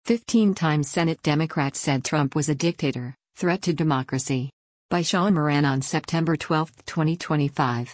15 times Senate Democrats said Trump was a dictator, threat to democracy. By Sean Moran on September 12, 2025.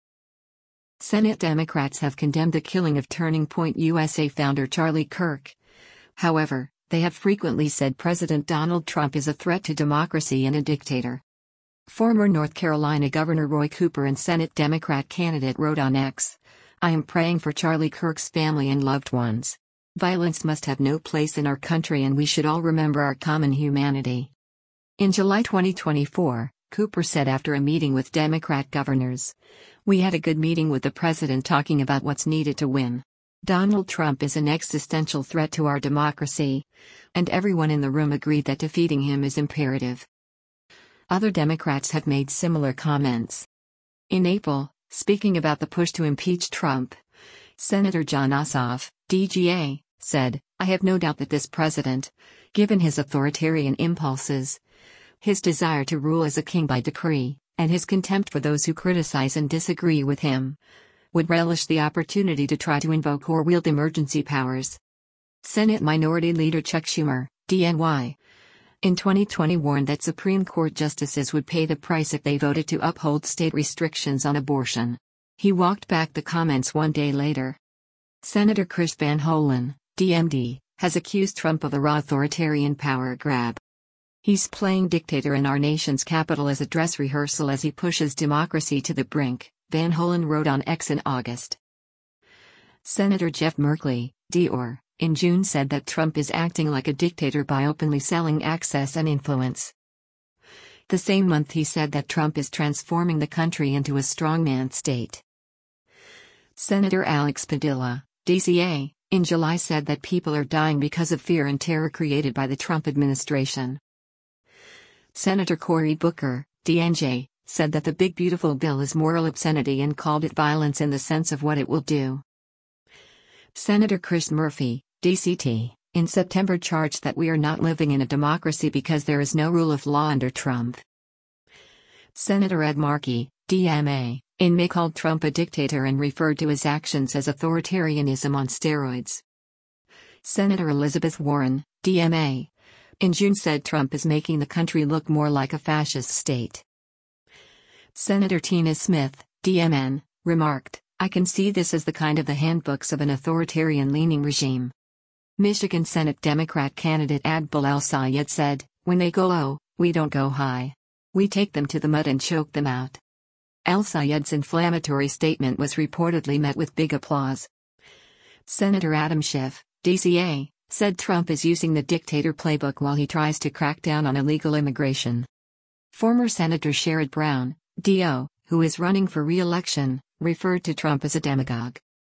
Senate Democrats have condemned the killing of Turning Point USA founder Charlie Kirk. However, they have frequently said President Donald Trump is a threat to democracy and a dictator. Former North Carolina Governor Roy Cooper and Senate Democrat candidate wrote on X, "I am praying for Charlie Kirk's family and loved ones. Violence must have no place in our country and we should all remember our common humanity." In July 2024, Cooper said after a meeting with Democrat governors, "We had a good meeting with the president talking about what's needed to win. Donald Trump is an existential threat to our democracy, and everyone in the room agreed that defeating him is imperative." Other Democrats have made similar comments. In April, speaking about the push to impeach Trump, Senator Jon Ossoff, DGA, said, "I have no doubt that this president, given his authoritarian impulses, his desire to rule as a king by decree, and his contempt for those who criticize and disagree with him, would relish the opportunity to try to invoke or wield emergency powers." Senate Minority Leader Chuck Schumer, DNY, in 2020 warned that Supreme Court justices would pay the price if they voted to uphold state restrictions on abortion. He walked back the comments one day later. Senator Chris Van Hollen, DMD, has accused Trump of a raw authoritarian power grab. "He's playing dictator in our nation's capital as a dress rehearsal as he pushes democracy to the brink," Van Hollen wrote on X in August. Senator Jeff Merkley, DR, in June said that Trump is acting like a dictator by openly selling access and influence. The same month he said that Trump is transforming the country into a strongman state. Senator Alex Padilla, DCA, in July said that people are dying because of fear and terror created by the Trump administration. Senator Cory Booker, DNJ, said that the Big Beautiful Bill is moral obscenity and called it violence in the sense of what it will do. Senator Chris Murphy, DCT, in September charged that we are not living in a democracy because there is no rule of law under Trump. Senator Ed Markey, DMA, in May called Trump a dictator and referred to his actions as authoritarianism on steroids. Senator Elizabeth Warren, DMA, in June said Trump is making the country look more like a fascist state. Senator Tina Smith, DMN, remarked, "I can see this as the kind of the handbooks of an authoritarian-leaning regime." Michigan Senate Democrat candidate Adbel El-Sayed said, "When they go low, we don't go high. We take them to the mud and choke them out." El-Sayed's inflammatory statement was reportedly met with big applause. Senator Adam Schiff, DCA, said Trump is using the dictator playbook while he tries to crack down on illegal immigration. Former Senator Sherrod Brown, DO, who is running for re-election, referred to Trump as a demagogue.